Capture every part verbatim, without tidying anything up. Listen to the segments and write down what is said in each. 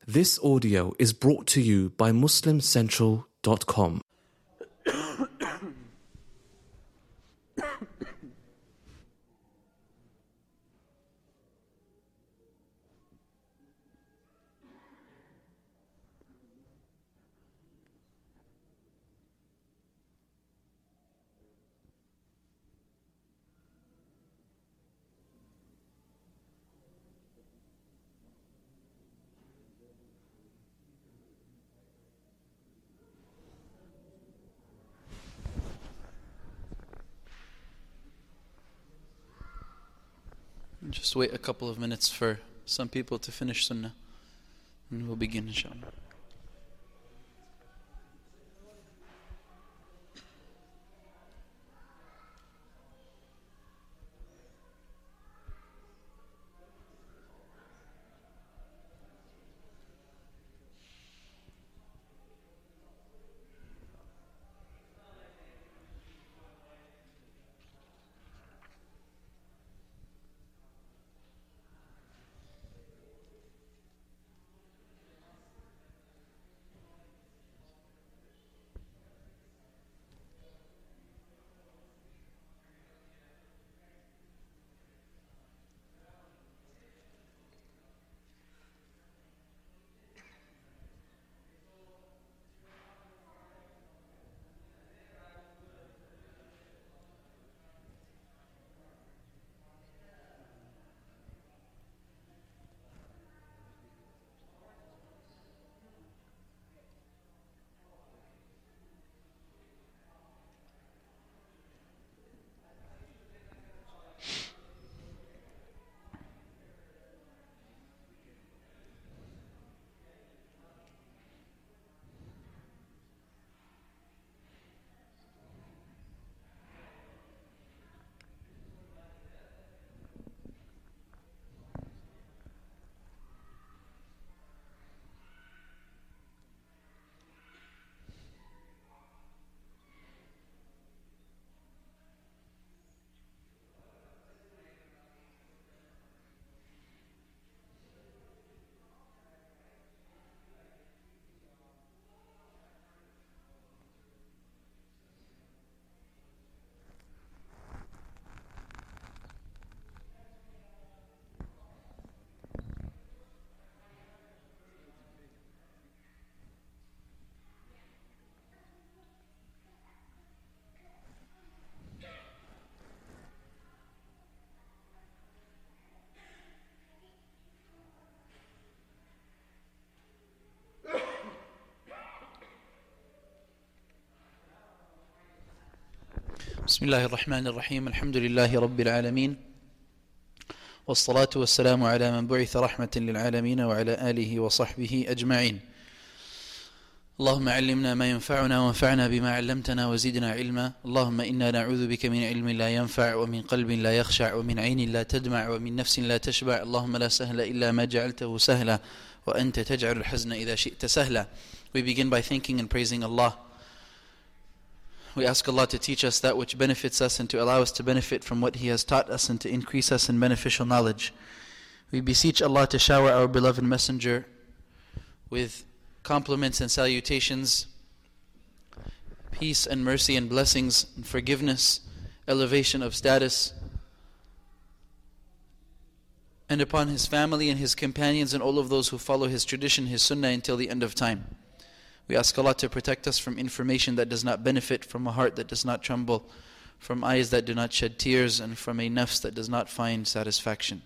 This audio is brought to you by Muslim Central dot com. Just wait a couple of minutes for some people to finish Sunnah, and we'll begin, inshallah. بسم الله الرحمن الرحيم الحمد لله رب العالمين والصلاة والسلام على من بعث رحمة للعالمين وعلى آله وصحبه أجمعين. اللهم علمنا ما ينفعنا وانفعنا بما علمتنا وزدنا علما. اللهم إنا نعوذ بك من علم لا ينفع ومن قلب لا يخشع ومن عين لا تدمع ومن نفس لا تشبع. اللهم لا سهل إلا ما جعلته سهلا وأنت تجعل الحزن إذا شئت سهلا. We begin by thanking and praising Allah. We ask Allah to teach us that which benefits us and to allow us to benefit from what He has taught us and to increase us in beneficial knowledge. We beseech Allah to shower our beloved Messenger with compliments and salutations, peace and mercy and blessings and forgiveness, elevation of status, and upon his family and his companions and all of those who follow his tradition, his sunnah until the end of time. We ask Allah to protect us from information that does not benefit, from a heart that does not tremble, from eyes that do not shed tears, and from a nafs that does not find satisfaction.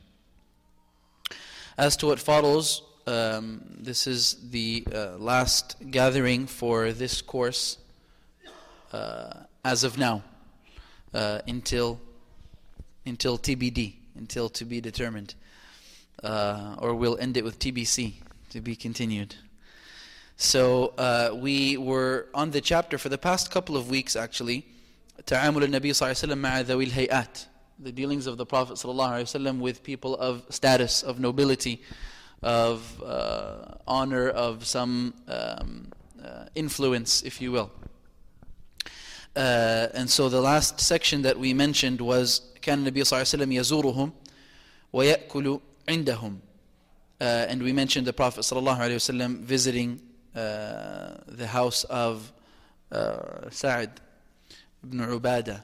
As to what follows, um, this is the uh, last gathering for this course uh, as of now, uh, until until T B D, until to be determined, uh, or we'll end it with T B C, to be continued. So uh, we were on the chapter for the past couple of weeks, actually, تعامل النبي صلى الله عليه وسلم مع ذوي الهيئات, the dealings of the Prophet صلى الله عليه وسلم with people of status, of nobility, of uh, honor, of some um, uh, influence, if you will. Uh, and so the last section that we mentioned was كان النبي صلى الله عليه وسلم يزورهم ويأكل عندهم. Uh, and we mentioned the Prophet ﷺ visiting uh, the house of uh, Sa'd ibn Ubadah.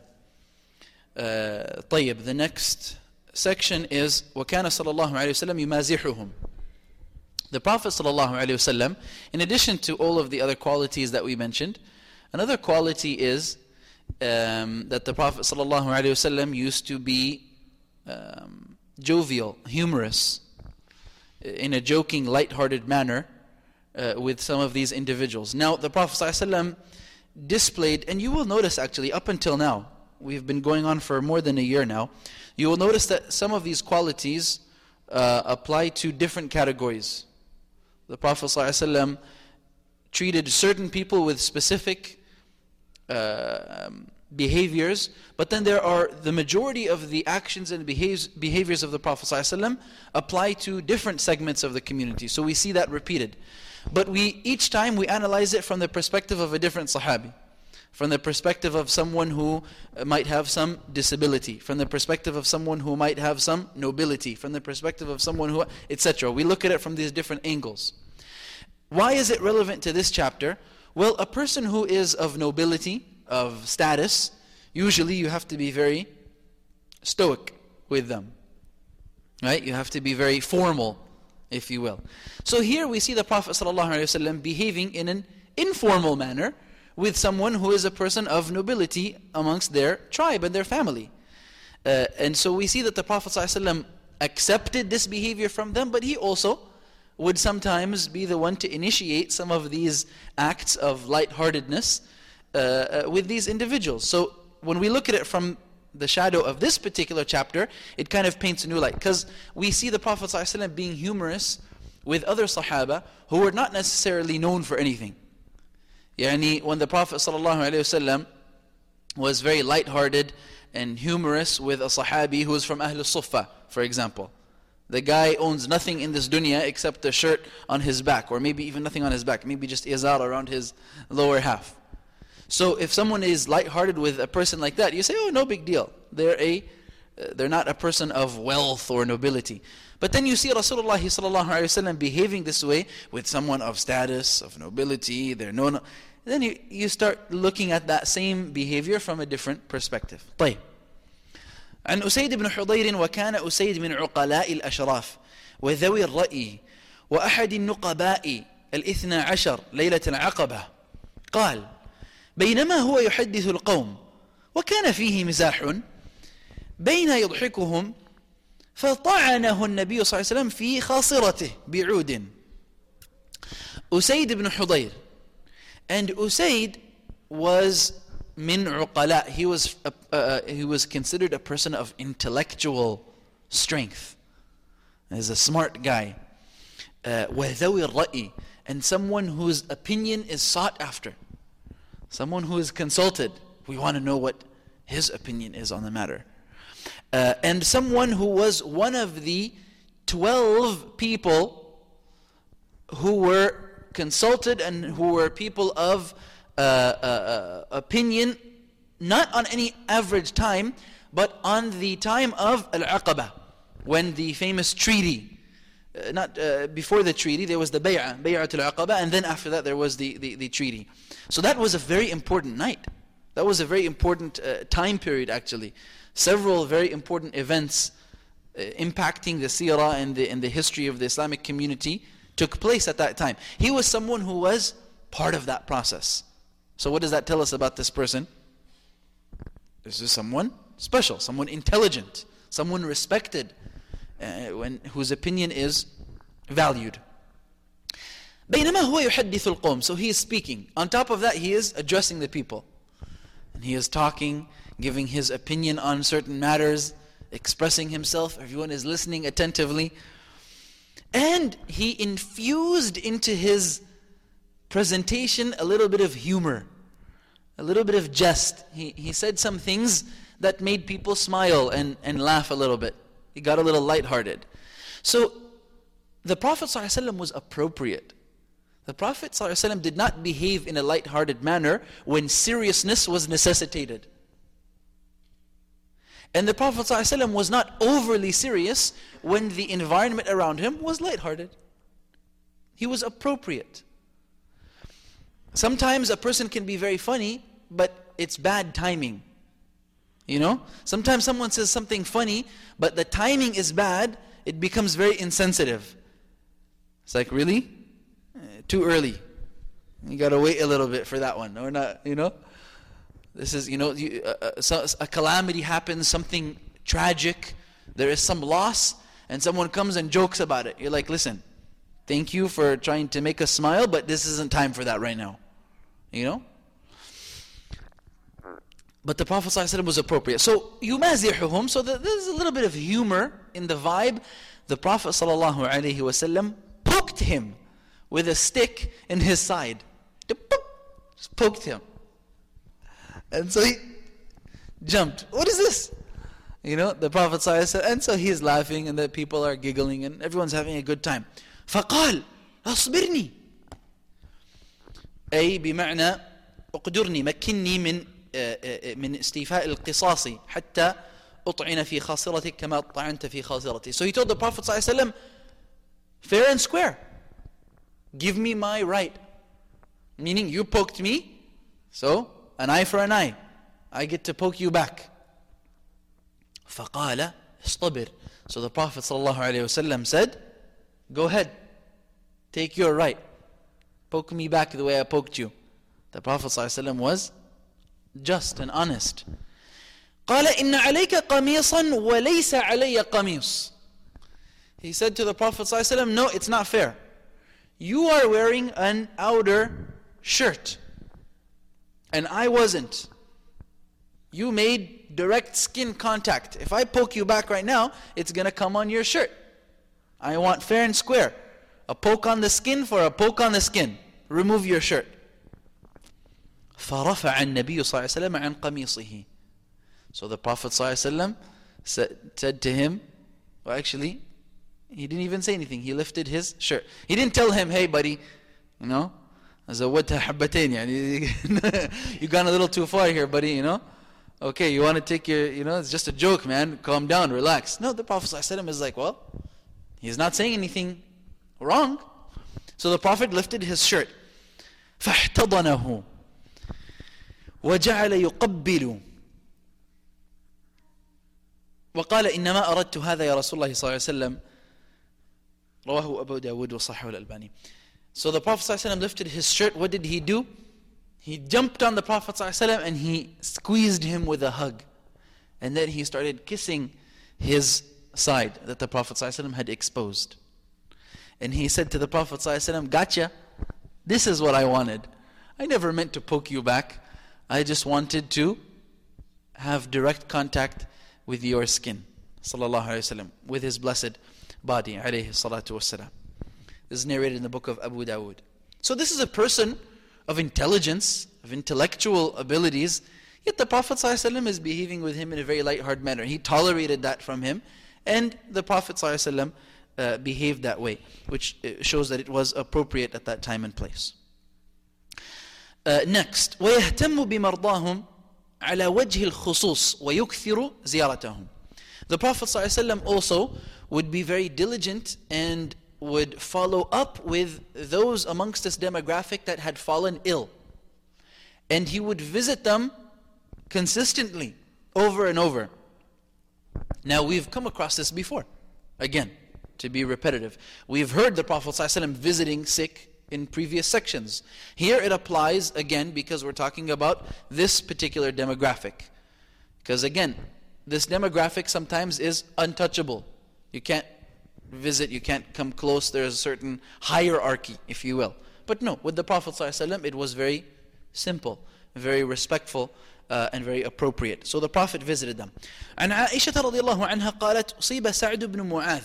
Uh, طيب, the next section is وَكَانَ صلى الله عليه وسلم يمازحهم. The Prophet ﷺ, in addition to all of the other qualities that we mentioned, another quality is um, that the Prophet ﷺ used to be um, jovial, humorous, in a joking, light-hearted manner uh, with some of these individuals. Now, the Prophet ﷺ displayed, and you will notice actually up until now, we've been going on for more than a year now, you will notice that some of these qualities uh, apply to different categories. The Prophet ﷺ treated certain people with specific uh, behaviors, but then there are the majority of the actions and behaves, behaviors of the Prophet ﷺ apply to different segments of the community. So we see that repeated. But we each time we analyze it from the perspective of a different Sahabi, from the perspective of someone who might have some disability, from the perspective of someone who might have some nobility, from the perspective of someone who, et cetera. We look at it from these different angles. Why is it relevant to this chapter? Well, a person who is of nobility, of status, usually you have to be very stoic with them. Right? You have to be very formal, if you will. So here we see the Prophet ﷺ behaving in an informal manner with someone who is a person of nobility amongst their tribe and their family. Uh, and so we see that the Prophet ﷺ accepted this behavior from them, but he also would sometimes be the one to initiate some of these acts of lightheartedness uh, uh, with these individuals. So when we look at it from the shadow of this particular chapter, it kind of paints a new light. Because we see the Prophet ﷺ being humorous with other Sahaba who were not necessarily known for anything. Yani, when the Prophet ﷺ was very lighthearted and humorous with a Sahabi who was from Ahl al-Suffah, for example. The guy owns nothing in this dunya except a shirt on his back, or maybe even nothing on his back, maybe just izar around his lower half. So if someone is lighthearted with a person like that, you say, oh, no big deal. They're a, uh, they're not a person of wealth or nobility. But then you see Rasulullah sallallahu alaihi wasallam behaving this way with someone of status, of nobility, they're known. Then you, you start looking at that same behavior from a different perspective. طيب. عن أسيد بن حضير وكان أسيد من عقلاء الأشراف وذوي الرأي وأحد النقباء الاثنى عشر ليلة العقبة قال بينما هو يحدث القوم وكان فيه مزاح بين يضحكهم فطعنه النبي صلى الله عليه وسلم في خاصرته بعود. Usayd ibn Hudayr. And Usayd was min uqala. He was uh, uh, he was considered a person of intellectual strength. He's a smart guy. وَذَوِي الرَّأِي, and someone whose opinion is sought after. Someone who is consulted. We want to know what his opinion is on the matter. Uh, and someone who was one of the twelve people who were consulted and who were people of uh, uh, uh, opinion, not on any average time, but on the time of Al-Aqaba, when the famous treaty, uh, not uh, before the treaty, there was the Bay'ah, Bay'at Al-Aqaba, and then after that there was the, the, the treaty. So that was a very important night. That was a very important uh, time period actually. Several very important events uh, impacting the seerah and the, and the history of the Islamic community took place at that time. He was someone who was part of that process. So what does that tell us about this person? This is someone special, someone intelligent, someone respected, uh, when, whose opinion is valued. بينما هو يحدث القوم. So he is speaking. On top of that, he is addressing the people. And he is talking, giving his opinion on certain matters, expressing himself. Everyone is listening attentively. And he infused into his presentation a little bit of humor, a little bit of jest. He, he said some things that made people smile and, and laugh a little bit. He got a little lighthearted. So the Prophet ﷺ was appropriate. The Prophet ﷺ did not behave in a lighthearted manner when seriousness was necessitated. And the Prophet ﷺ was not overly serious when the environment around him was lighthearted. He was appropriate. Sometimes a person can be very funny, but it's bad timing. You know? Sometimes someone says something funny, but the timing is bad, it becomes very insensitive. It's like, really? Eh, too early. You gotta wait a little bit for that one, or not, you know? This is, you know, you, uh, so a calamity happens, something tragic, there is some loss, and someone comes and jokes about it. You're like, listen, thank you for trying to make us smile, but this isn't time for that right now. You know? But the Prophet ﷺ was appropriate. So, yumazihuhum, so the, there's a little bit of humor in the vibe. The Prophet ﷺ poked him with a stick in his side. Just poked him. And so he jumped. What is this? You know, the Prophet ﷺ, and so he's laughing and the people are giggling and everyone's having a good time. فقال أصبرني أي بمعنى اقدرني مكني من من استيفاء القصاص حتى أطعن في خاصرتك كما طعنت في خاصرتي. So he told the Prophet ﷺ, fair and square, give me my right. Meaning, you poked me, so an eye for an eye. I get to poke you back. فقال اصطبر. So the Prophet ﷺ said, go ahead, take your right. Poke me back the way I poked you. The Prophet ﷺ was just and honest. قال إن عليك قميصا وليس علي قميص. He said to the Prophet ﷺ, no, it's not fair. You are wearing an outer shirt, and I wasn't. You made direct skin contact. If I poke you back right now, it's going to come on your shirt. I want fair and square. A poke on the skin for a poke on the skin. Remove your shirt. فَرَفَعَ النَّبِيُّ صَلَّى اللَّهُ عَلَيْهِ وَسَلَّمَ عَنْ قَمِيصِهِ. So the Prophet ﷺ said, said to him, well actually, he didn't even say anything. He lifted his shirt. He didn't tell him, hey buddy, you know, زودتها حبتين, يعني you gone a little too far here, buddy, you know. Okay, you want to take your, you know, it's just a joke, man. Calm down, relax. No, the Prophet ﷺ is like, well, he's not saying anything wrong. So the Prophet lifted his shirt. فاحتضنه وجعل يقبل وقال إنما أردت هذا يا رسول الله صلى الله عليه وسلم رواه أبو داود وصححه الألباني. So the Prophet ﷺ lifted his shirt. What did he do? He jumped on the Prophet ﷺ and he squeezed him with a hug. And then he started kissing his side that the Prophet ﷺ had exposed. And he said to the Prophet ﷺ, gotcha, this is what I wanted. I never meant to poke you back. I just wanted to have direct contact with your skin, sallallahu alayhi wa sallam, with his blessed body, alayhi salatu wassalam. This is narrated in the book of Abu Dawood. So this is a person of intelligence, of intellectual abilities, yet the Prophet ﷺ is behaving with him in a very light-hearted manner. He tolerated that from him, and the Prophet ﷺ uh, behaved that way, which shows that it was appropriate at that time and place. Uh, next, وَيَهْتَمُّ بِمَرْضَاهُمْ عَلَى وَجْهِ الْخُصُوصِ وَيُكْثِرُ زِيَارَتَهُمْ. The Prophet ﷺ also would be very diligent and would follow up with those amongst this demographic that had fallen ill. And he would visit them consistently, over and over. Now we've come across this before. Again, to be repetitive. We've heard the Prophet ﷺ visiting sick in previous sections. Here it applies again because we're talking about this particular demographic. Because again, this demographic sometimes is untouchable. You can't visit, you can't come close. There's a certain hierarchy, if you will. But no, with the Prophet ﷺ, it was very simple, very respectful, uh, and very appropriate. So the Prophet visited them. And Aisha رضي الله عنها قالت أصيب سعد بن معاذ.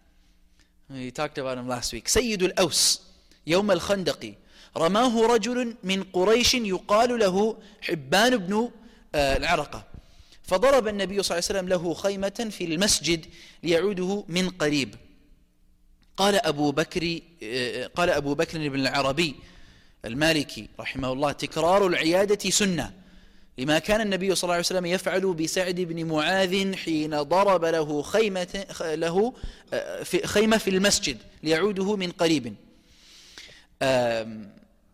We talked about him last week. سيد الأوس يوم الخندق رماه رجل من قريش يقال له حبان بن العرقة فضرب النبي صلى الله عليه وسلم له خيمة في المسجد ليعوده من قريب. قال أبو بكر قال أبو بكر بن العربي المالكي رحمه الله تكرار العيادة سنة لما كان النبي صلى الله عليه وسلم يفعل بسعد بن معاذ حين ضرب له خيمة له في خيمة في المسجد ليعوده من قريب. Um,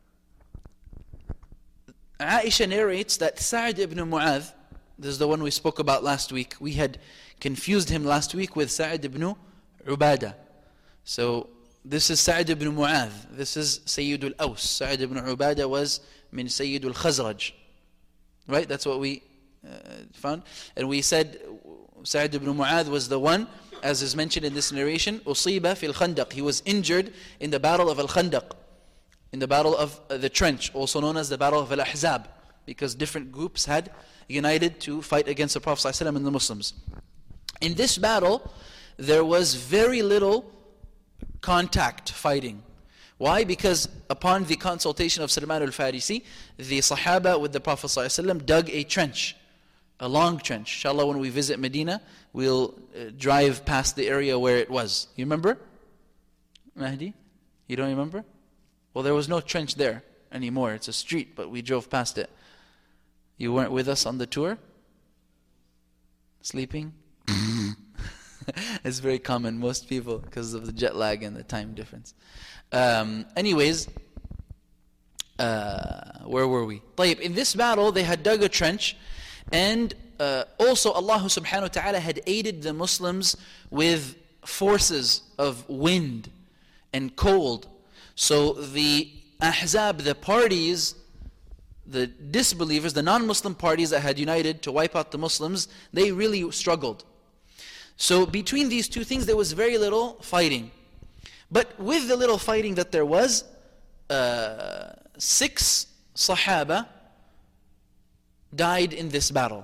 Aisha narrates that Sa'd ibn Mu'adh, this is the one we spoke about last week. We had confused him last week with Sa'd ibn Ubadah. So this is Sa'd ibn Mu'adh. This is Sayyid al-Aws. Sa'd ibn Ubadah was min Sayyid al-Khazraj. Right? That's what we uh, found. And we said Sa'd ibn Mu'adh was the one, as is mentioned in this narration, Usiba fil Khandaq. He was injured in the battle of Al-Khandaq, in the battle of uh, the trench, also known as the battle of Al-Ahzab, because different groups had united to fight against the Prophet ﷺ and the Muslims. In this battle, there was very little contact fighting. Why? Because upon the consultation of Salman al-Farisi, the Sahaba with the Prophet ﷺ dug a trench, a long trench. Inshallah, when we visit Medina, we'll uh, drive past the area where it was. You remember? Mahdi? You don't remember? Well, there was no trench there anymore. It's a street, but we drove past it. You weren't with us on the tour? Sleeping? It's very common, most people, because of the jet lag and the time difference. Um, anyways, uh, where were we? طيب, in this battle, they had dug a trench, and uh, also Allah subhanahu wa ta'ala had aided the Muslims with forces of wind and cold. So the Ahzab, the parties, the disbelievers, the non-Muslim parties that had united to wipe out the Muslims, they really struggled. So between these two things, there was very little fighting. But with the little fighting that there was, uh, six Sahaba died in this battle.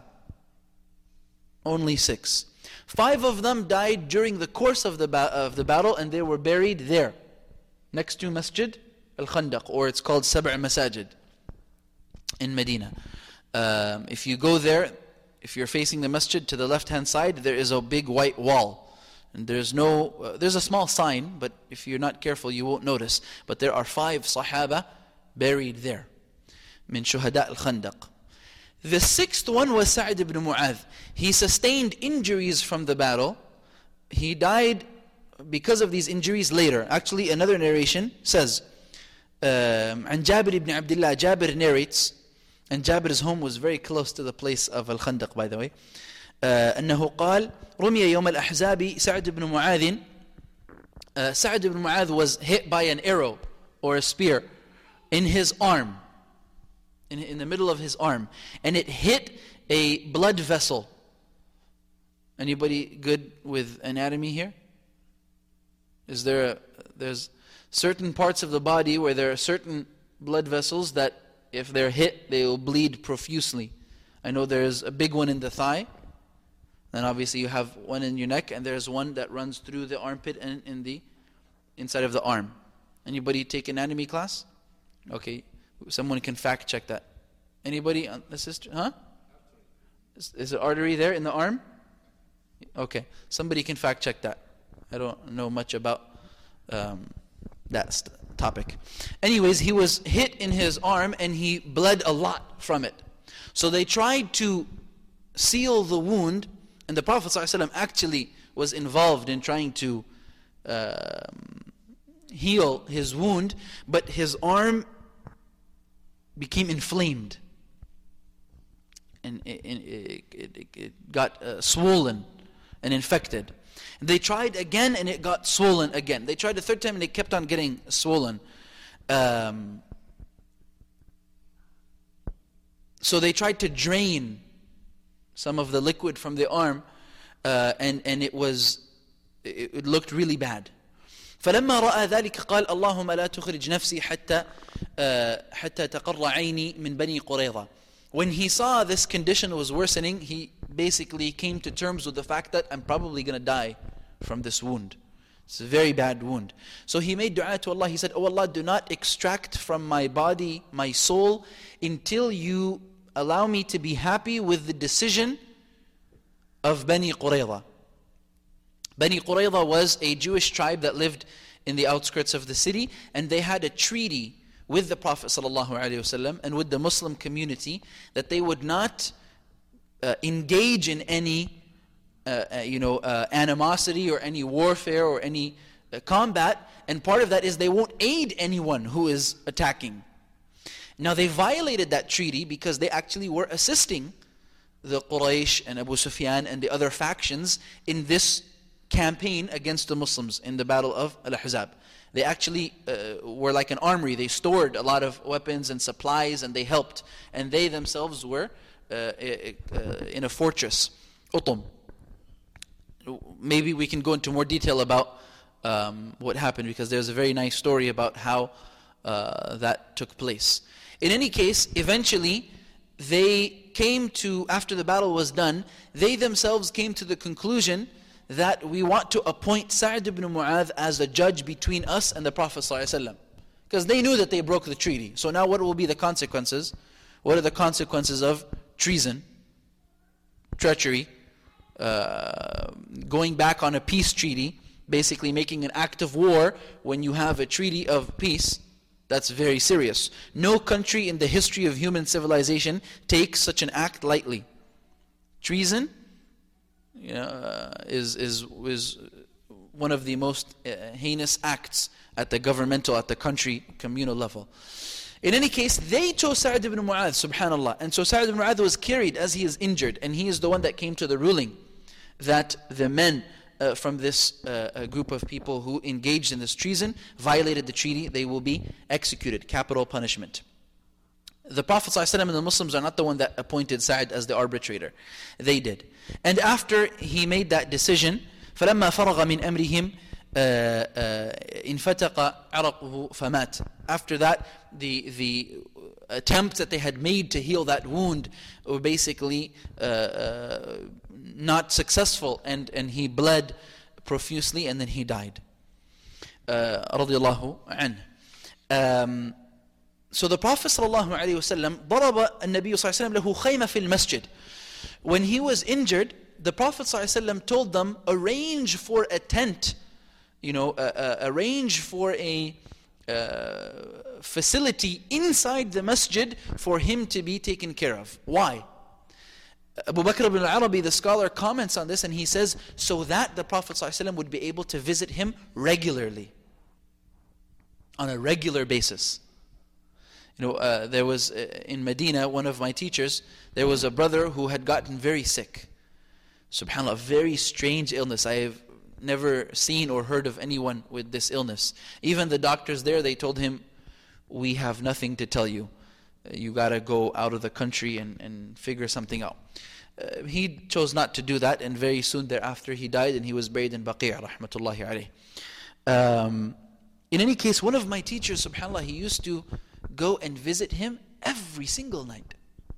Only six. Five of them died during the course of the, ba- of the battle, and they were buried there, next to Masjid Al-Khandaq, or it's called Sab' Masajid in Medina. Um, if you go there, if you're facing the masjid, to the left-hand side, there is a big white wall. And there's no, uh, there's a small sign, but if you're not careful, you won't notice. But there are five Sahaba buried there. Min Shuhada Al-Khandaq. The sixth one was Sa'd ibn Mu'adh. He sustained injuries from the battle. He died because of these injuries later. Actually, another narration says, um, and Jabir ibn Abdullah, Jabir narrates, and Jabir's home was very close to the place of Al-Khandaq, by the way. أنه قال رمي يوم الأحزاب سعد بن معاذ. uh, Sa'd ibn Mu'adh was hit by an arrow or a spear in his arm, in, in the middle of his arm, and it hit a blood vessel. Anybody good with anatomy here? Is there a, there's certain parts of the body where there are certain blood vessels that if they're hit, they will bleed profusely. I know there's a big one in the thigh. Then obviously you have one in your neck, and there's one that runs through the armpit and in the inside of the arm. Anybody take anatomy class? Okay, someone can fact check that. Anybody? The sister? Huh? Is, is the artery there in the arm? Okay, somebody can fact check that. I don't know much about um, that st- topic. Anyways, he was hit in his arm and he bled a lot from it. So they tried to seal the wound, and the Prophet ﷺ actually was involved in trying to um, heal his wound, but his arm became inflamed. And it, it, it, it got uh, swollen and infected. And they tried again and it got swollen again. They tried a third time and it kept on getting swollen. Um, so they tried to drain some of the liquid from the arm, uh, and, and it was, it, it looked really bad. فلما رأى ذلك قال اللهم لا تخرج نفسي حتى حتى تقر عيني من بني قريظة. When he saw this condition was worsening, he basically came to terms with the fact that I'm probably going to die from this wound. It's a very bad wound. So he made dua to Allah. He said, Oh Allah, do not extract from my body, my soul, until you allow me to be happy with the decision of Bani Qurayza. Bani Qurayza was a Jewish tribe that lived in the outskirts of the city, and they had a treaty with the Prophet ﷺ and with the Muslim community that they would not uh, engage in any uh, uh, you know, uh, animosity or any warfare or any uh, combat, and part of that is they won't aid anyone who is attacking. Now they violated that treaty because they actually were assisting the Quraysh and Abu Sufyan and the other factions in this campaign against the Muslims in the battle of Al-Ahzab. They actually uh, were like an armory. They stored a lot of weapons and supplies, and they helped. And they themselves were uh, uh, in a fortress, Utum. Maybe we can go into more detail about um, what happened, because there's a very nice story about how uh, that took place. In any case, eventually they came to, after the battle was done, they themselves came to the conclusion that we want to appoint Sa'd ibn Mu'adh as a judge between us and the Prophet ﷺ. Because they knew that they broke the treaty. So now what will be the consequences? What are the consequences of treason, treachery, uh, going back on a peace treaty, basically making an act of war when you have a treaty of peace? That's very serious. No country in the history of human civilization takes such an act lightly. Treason you know, uh, is, is, is one of the most uh, heinous acts at the governmental, at the country, communal level. In any case, they chose Sa'd ibn Mu'adh, subhanallah. And so Sa'd ibn Mu'adh was carried as he is injured, and he is the one that came to the ruling that the men Uh, from this uh, group of people who engaged in this treason, violated the treaty, they will be executed, capital punishment. The Prophet ﷺ and the Muslims are not the one that appointed Sa'd as the arbitrator. They did. And after he made that decision, فَلَمَّا فَرَغَ مِنْ أَمْرِهِمْ انفتق عرقه فمات. After that, the the attempts that they had made to heal that wound were basically uh, uh, not successful, and and he bled profusely, and then he died. Uh, رضي الله عنه. Um, so the Prophet sallallahu alaihi wasallam ضرب النبي صلى الله عليه وسلم له خيمة في المسجد. When he was injured, the Prophet sallallahu alaihi wasallam told them, arrange for a tent, you know, uh, uh, arrange for a uh, facility inside the masjid for him to be taken care of. Why? Abu Bakr ibn al-Arabi, the scholar, comments on this, and he says, so that the Prophet ﷺ would be able to visit him regularly, on a regular basis. You know, uh, there was, uh, in Medina, one of my teachers, there was a brother who had gotten very sick. SubhanAllah, a very strange illness. I have never seen or heard of anyone with this illness. Even the doctors there, they told him, we have nothing to tell you. You got to go out of the country and, and figure something out. Uh, he chose not to do that, and very soon thereafter he died, and he was buried in Baqi', rahmatullahi alayh. Um, in any case, one of my teachers, subhanAllah, he used to go and visit him every single night.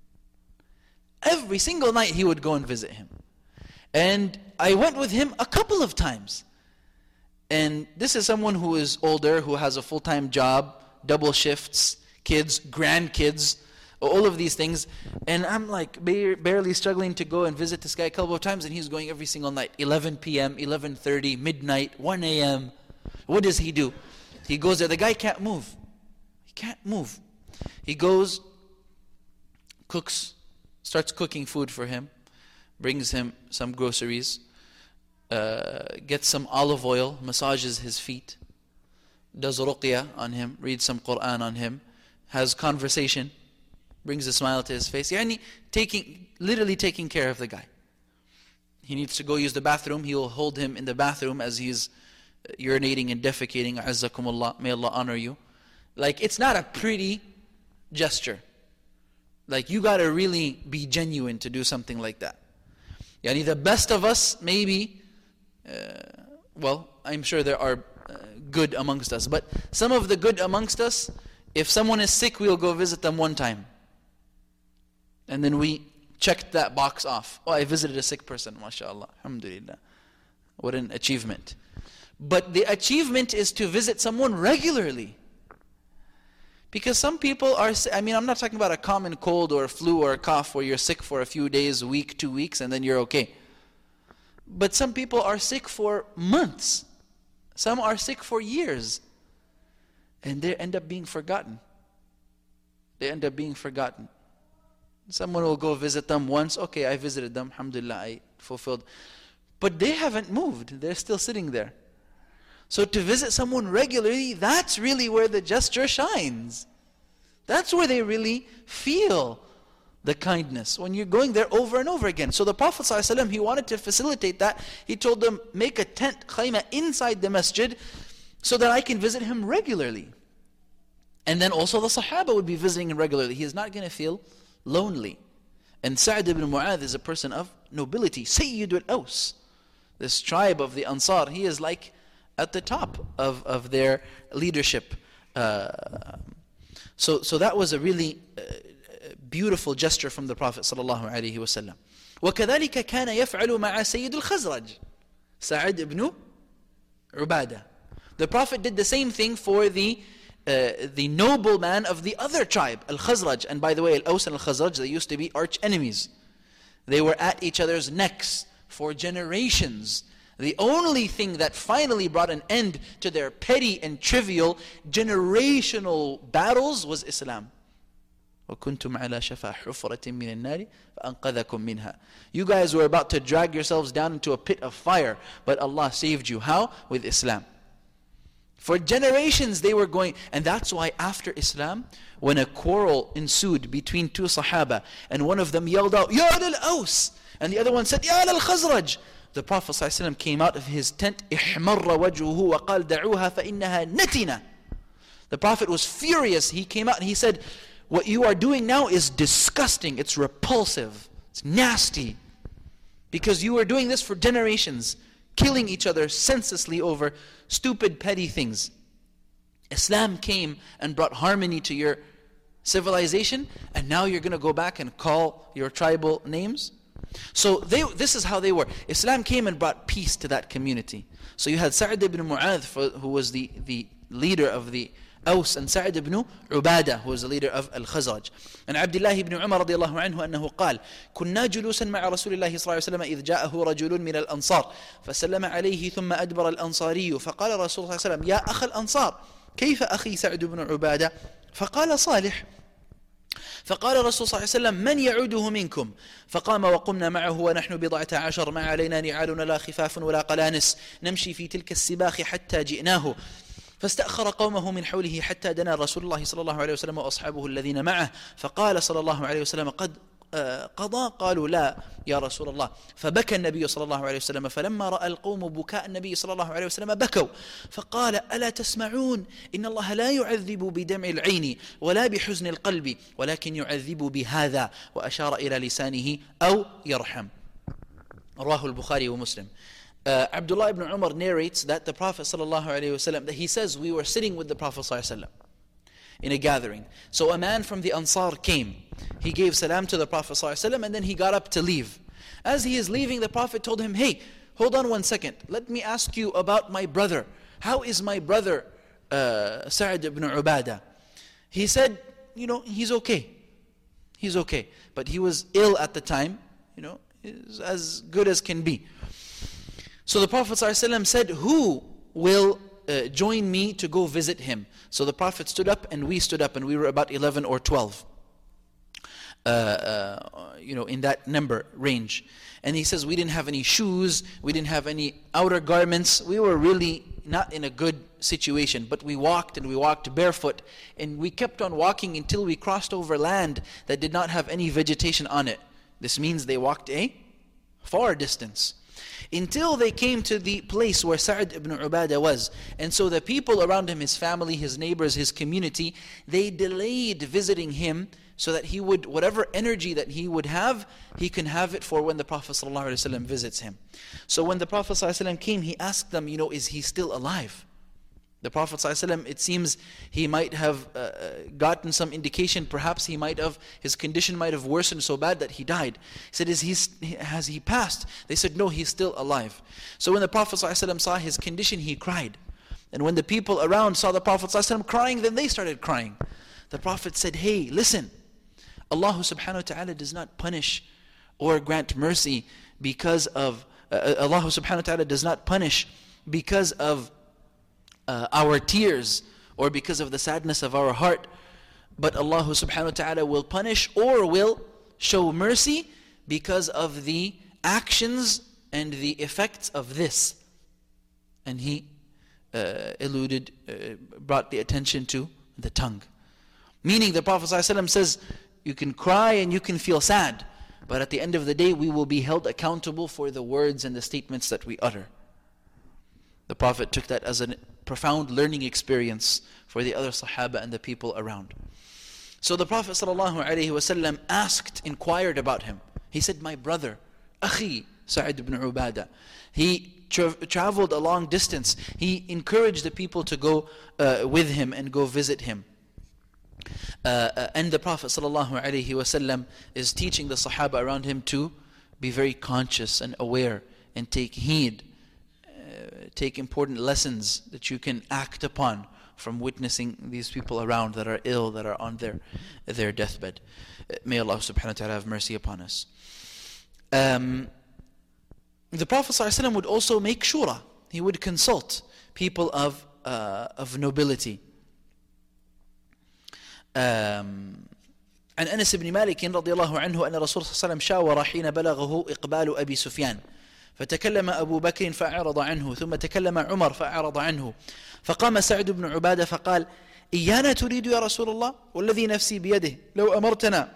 Every single night he would go and visit him. And I went with him a couple of times. And this is someone who is older, who has a full-time job, double shifts, kids, grandkids, all of these things. And I'm like barely struggling to go and visit this guy a couple of times, and he's going every single night. eleven p.m., eleven thirty, midnight, one a.m. What does he do? He goes there. The guy can't move. He can't move. He goes, cooks, starts cooking food for him, brings him some groceries, uh, gets some olive oil, massages his feet, does ruqya on him, reads some Quran on him, has conversation, brings a smile to his face. Yani, taking, literally taking care of the guy. He needs to go use the bathroom. He will hold him in the bathroom as he's urinating and defecating. Azzakumullah, may Allah honor you. Like, it's not a pretty gesture. Like, you got to really be genuine to do something like that. Yani, the best of us, maybe, uh, well, I'm sure there are uh, good amongst us, but some of the good amongst us, if someone is sick, we'll go visit them one time. And then we checked that box off. Oh, I visited a sick person, mashallah, alhamdulillah. What an achievement. But the achievement is to visit someone regularly. Because some people are, I mean, I'm not talking about a common cold or a flu or a cough where you're sick for a few days, a week, two weeks, and then you're okay. But some people are sick for months. Some are sick for years. And they end up being forgotten. they end up being forgotten. Someone will go visit them once. Okay, I visited them. Alhamdulillah, I fulfilled. But they haven't moved. They're still sitting there. So to visit someone regularly, that's really where the gesture shines. That's where they really feel the kindness, when you're going there over and over again. So the Prophet ﷺ, he wanted to facilitate that. He told them, make a tent, khayma, inside the masjid so that I can visit him regularly. And then also the Sahaba would be visiting him regularly. He is not going to feel lonely. And Sa'd ibn Mu'adh is a person of nobility. Sayyidul Aws, this tribe of the Ansar, he is like at the top of, of their leadership. Uh, so, so that was a really uh, beautiful gesture from the Prophet sallallahu alaihi wasallam. وكذلك كان يفعل مع سيد الخزرج سعد ibn Ubadah. The Prophet did the same thing for the uh, the nobleman of the other tribe, Al-Khazraj. And by the way, Al-Aws and Al-Khazraj, they used to be arch enemies. They were at each other's necks for generations. The only thing that finally brought an end to their petty and trivial generational battles was Islam. وَكُنْتُمْ عَلَى شَفَى حُفْرَةٍ مِّنَ النَّارِ فَأَنْقَذَكُم مِّنْهَا. You guys were about to drag yourselves down into a pit of fire, but Allah saved you. How? With Islam. For generations they were going, and that's why after Islam, when a quarrel ensued between two Sahaba, and one of them yelled out, Ya al-Aws, and the other one said, Ya al-Khazraj, the Prophet ﷺ came out of his tent, إِحْمَرَّ وَجْهُهُ وَقَالْ دَعُوهَا فَإِنَّهَا نَتِنَا. The Prophet was furious. He came out and he said, what you are doing now is disgusting, it's repulsive, it's nasty. Because you are doing this for generations, killing each other senselessly over stupid, petty things. Islam came and brought harmony to your civilization, and now you're going to go back and call your tribal names? So they, this is how they were. Islam came and brought peace to that community. So you had Sa'd ibn Mu'adh, who was the, the leader of the Aws, and Sa'd ibn Ubadah, who was the leader of Al-Khazraj. And Abdullah ibn Umar رضي الله عنه أنه قال كنا جلوسا مع رسول الله صلى الله عليه وسلم إذ جاءه رجل من الأنصار فسلم عليه ثم أدبر الأنصاري فقال رسول الله صلى الله عليه وسلم يا أخ الأنصار كيف أخي سعد بن عبادة فقال صالح فقال الرسول صلى الله عليه وسلم من يعوده منكم فقام وقمنا معه ونحن بضعة عشر ما علينا نعالنا لا خفاف ولا قلانس نمشي في تلك السباخ حتى جئناه فاستأخر قومه من حوله حتى دنا رسول الله صلى الله عليه وسلم وأصحابه الذين معه فقال صلى الله عليه وسلم قد قضى قالوا لا يا رسول الله فبكى النبي صلى الله عليه وسلم فلما رأى القوم بكاء النبي صلى الله عليه وسلم بكوا فقال ألا تسمعون إن الله لا يعذب بدمع العين ولا بحزن القلب ولكن يعذب بهذا وأشار إلى لسانه أو يرحم. رواه البخاري ومسلم. Uh, Abdullah ibn Umar narrates that the Prophet sallallahu alaihi wasallam, that he says we were sitting with the Prophet sallallahu alaihi wasallam in a gathering. So a man from the Ansar came. He gave salam to the Prophet sallallahu alaihi wasallam, and then he got up to leave. As he is leaving, the Prophet told him, hey, hold on one second. Let me ask you about my brother. How is my brother uh, Sa'd ibn Ubadah? He said, you know, he's okay. He's okay. But he was ill at the time, you know, as good as can be. So the Prophet ﷺ said, who will uh, join me to go visit him? So the Prophet stood up and we stood up, and we were about eleven or twelve. Uh, uh, you know, in that number range. And he says, we didn't have any shoes, we didn't have any outer garments. We were really not in a good situation. But we walked and we walked barefoot. And we kept on walking until we crossed over land that did not have any vegetation on it. This means they walked a far distance, until they came to the place where Sa'd ibn Ubadah was. And so the people around him, his family, his neighbors, his community, they delayed visiting him so that he would, whatever energy that he would have, he can have it for when the Prophet ﷺ visits him. So when the Prophet ﷺ came, he asked them, you know, is he still alive? The Prophet ﷺ, it seems he might have uh, gotten some indication, perhaps he might have, his condition might have worsened so bad that he died. He said, is he, has he passed? They said, no, he's still alive. So when the Prophet ﷺ saw his condition, he cried. And when the people around saw the Prophet ﷺ crying, then they started crying. The Prophet said, hey, listen, Allah subhanahu wa ta'ala does not punish or grant mercy because of, uh, Allah subhanahu wa ta'ala does not punish because of Uh, our tears or because of the sadness of our heart, but Allah subhanahu wa ta'ala will punish or will show mercy because of the actions and the effects of this. And he uh, alluded, uh, brought the attention to the tongue. Meaning the Prophet ﷺ says, you can cry and you can feel sad, but at the end of the day we will be held accountable for the words and the statements that we utter. The Prophet took that as a profound learning experience for the other Sahaba and the people around. So the Prophet ﷺ asked, inquired about him. He said, my brother, Akhi Sa'id ibn Ubadah. He tra traveled a long distance. He encouraged the people to go uh, with him and go visit him. Uh, uh, and the Prophet ﷺ is teaching the Sahaba around him to be very conscious and aware and take heed, uh, take important lessons that you can act upon from witnessing these people around that are ill, that are on their, their deathbed. Uh, may Allah subhanahu wa ta'ala have mercy upon us. Um, the Prophet ﷺ would also make shura. He would consult people of, uh, of nobility. عن أنس بن مالك رضي الله عنه أن الرسول صلى الله عليه وسلم شاور حين بلغه إقبال أبي سفيان فتكلم أبو بكر فأعرض عنه ثم تكلم عمر فأعرض عنه فقام سعد بن عبادة فقال إيانا تريد يا رسول الله والذي نفسي بيده لو أمرتنا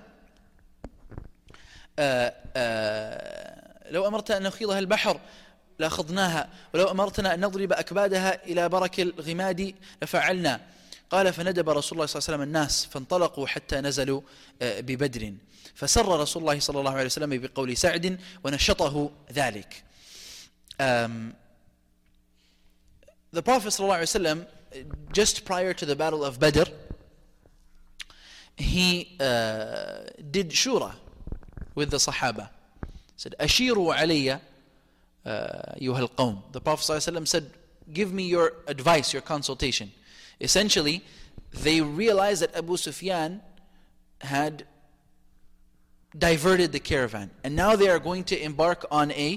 آآ آآ لو أمرتنا أن نخيضها البحر لأخذناها ولو أمرتنا أن نضرب أكبادها إلى برك الغماد لفعلنا قال فندب رسول الله صلى الله عليه وسلم الناس فانطلقوا حتى نزلوا ببدر فسر رسول الله صلى الله عليه وسلم بقول سعد ونشطه ذلك. um, The Prophet صلى الله عليه وسلم, just prior to the battle of Badr, he uh, did shura with the Sahaba. Said, Ashiru alayya أيها القوم. The Prophet صلى الله عليه وسلم said, give me your advice, your consultation. Essentially, they realized that Abu Sufyan had diverted the caravan, and now they are going to embark on a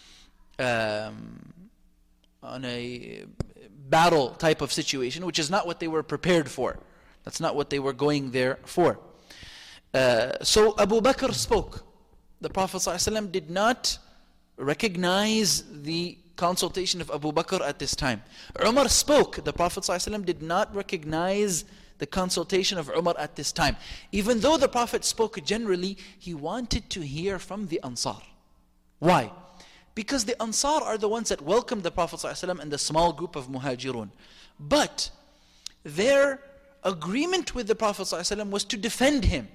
um, on a battle type of situation, which is not what they were prepared for. That's not what they were going there for. Uh, so Abu Bakr spoke. The Prophet ﷺ did not recognize the consultation of Abu Bakr at this time. Umar spoke. The Prophet ﷺ did not recognize the consultation of Umar at this time. Even though the Prophet spoke generally, he wanted to hear from the Ansar. Why? Because the Ansar are the ones that welcomed the Prophet ﷺ and the small group of Muhajirun. But their agreement with the Prophet ﷺ was to defend him.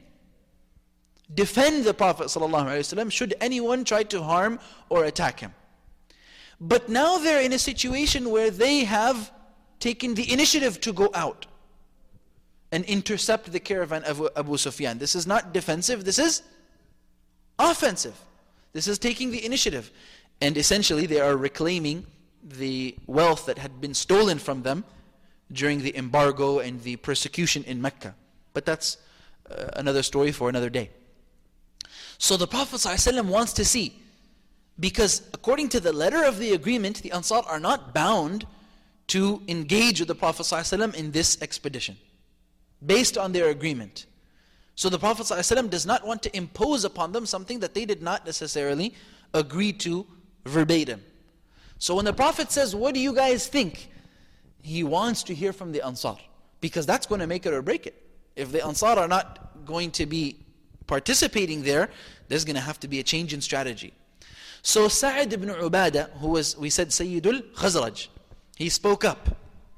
Defend the Prophet ﷺ should anyone try to harm or attack him. But now they're in a situation where they have taken the initiative to go out and intercept the caravan of Abu Sufyan. This is not defensive, this is offensive. This is taking the initiative. And essentially they are reclaiming the wealth that had been stolen from them during the embargo and the persecution in Mecca. But that's uh, another story for another day. So the Prophet ﷺ wants to see, because according to the letter of the agreement, the Ansar are not bound to engage with the Prophet ﷺ in this expedition, based on their agreement. So the Prophet ﷺ does not want to impose upon them something that they did not necessarily agree to verbatim. So when the Prophet says, what do you guys think? He wants to hear from the Ansar, because that's going to make it or break it. If the Ansar are not going to be participating there, there's going to have to be a change in strategy. So Sa'id ibn Ubadah, who was, we said, Sayyidul Khazraj, he spoke up.